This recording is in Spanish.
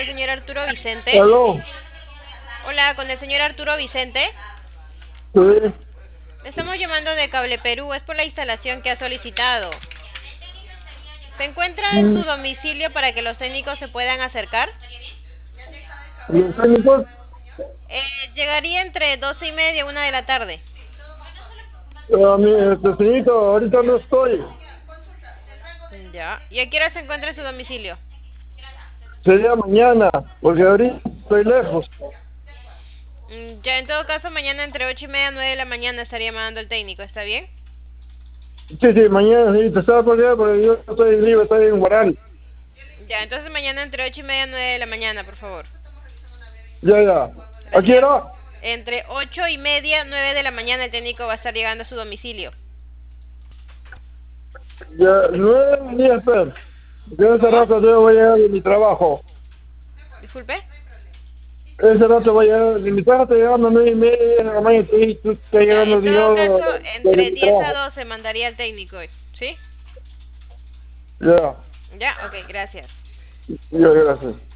el señor Arturo Vicente? Aló, Hola, con el señor Arturo Vicente. sí, Le estamos llamando de Cable Perú, es por la instalación que ha solicitado. ¿Se encuentra en su mm, domicilio para que los técnicos se puedan acercar? los técnicos, Llegaría entre 12:30 y 1 de la tarde. señorito, ahorita no estoy, Ya. ¿Y a qué hora se encuentra en su domicilio? sería mañana, porque ahorita estoy lejos. Ya, en todo caso, mañana entre 8:30 y 9 de la mañana estaría mandando el técnico, ¿está bien? Sí, sí, mañana, señorita, estaba por allá, porque yo estoy libre, estoy en Guaral. Ya, entonces mañana entre 8:30 y 9 de la mañana, por favor. Ya, ya. ¿A qué Gracias. hora? Entre 8:30 y 9 de la mañana el técnico va a estar llegando a su domicilio. Ya, 9 días, pues. Yo ese ¿Cómo? rato yo voy a llegar de mi trabajo. Disculpe. Ese rato voy a llegar de mi trabajo, estoy llegando a 9:30 de la mañana y tú estás Ya, llegando, en todo digamos, caso, desde entre mi 10 a trabajo. 12 mandaría el técnico, ¿sí? Ya, Ya, ok, gracias. ya, gracias.